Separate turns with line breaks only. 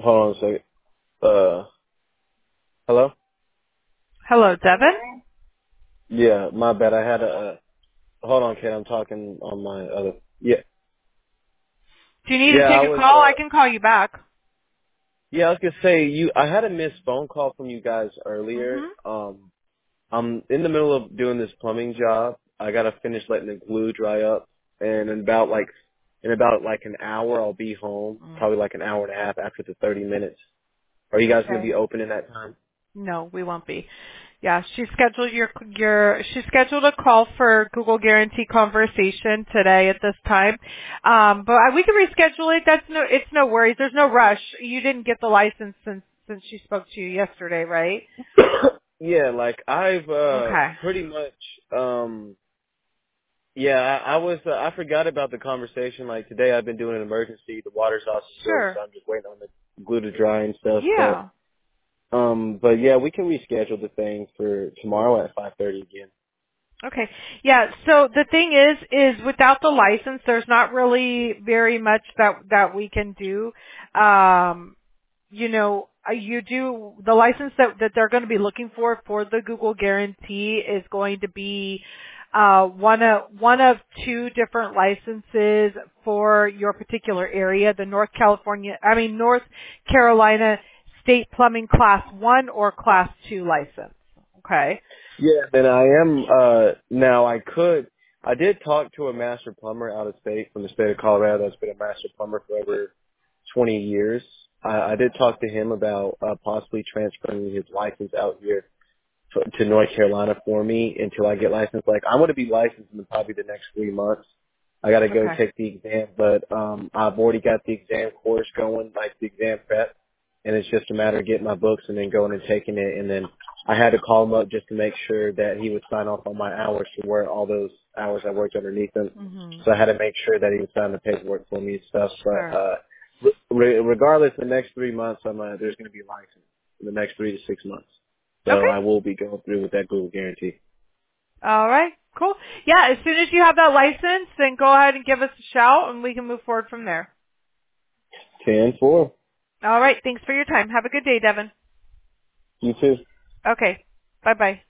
Hold on a second. Hello?
Hello, Devin?
Yeah, my bad. I had hold on, Kate. I'm talking on my other. Yeah.
Do you need to
Yeah,
take
I
a
was,
call? I can call you back.
yeah, I was gonna say, I had a missed phone call from you guys earlier.
Mhm.
I'm in the middle of doing this plumbing job. I gotta finish letting the glue dry up, and in about like an hour, I'll be home.
Mm.
Probably like an hour and a half after the 30 minutes. Are you guys gonna
Okay.
be open in that time?
No, we won't be. Yeah, she scheduled she scheduled a call for Google Guarantee conversation today at this time. But we can reschedule it. It's no worries. There's no rush. You didn't get the license since she spoke to you yesterday, right?
Yeah, like I've
Okay.
pretty much yeah, I forgot about the conversation. Like today I've been doing an emergency. The water's off the stove,
Sure.
so I'm just waiting on the glue to dry and stuff.
Yeah.
But yeah, we can reschedule the thing for tomorrow at 5:30 again.
Okay. Yeah. So the thing is without the license, there's not really very much that we can do. You do the license that they're going to be looking for the Google Guarantee is going to be one of two different licenses for your particular area, the North Carolina State Plumbing Class 1 or Class 2 license. Okay.
Yeah, then I am now I did talk to a master plumber out of state from the state of Colorado that's been a master plumber for over 20 years. I did talk to him about possibly transferring his license out here to North Carolina for me until I get licensed. Like I want to be licensed in probably the next 3 months. I got to go
Okay.
take the exam, but I've already got the exam course going, like the exam prep, and it's just a matter of getting my books and then going and taking it. And then I had to call him up just to make sure that he would sign off on my hours to work all those hours I worked underneath him.
Mhm.
So I had to make sure that he would sign the paperwork for me and stuff. But
Sure.
regardless, the next 3 months, there's going to be license in the next 3 to 6 months. So
Okay.
I will be going through with that Google guarantee.
All right. Cool. Yeah, as soon as you have that license, then go ahead and give us a shout and we can move forward from there.
10-4.
All right. Thanks for your time. Have a good day, Devin.
You too.
Okay. Bye-bye.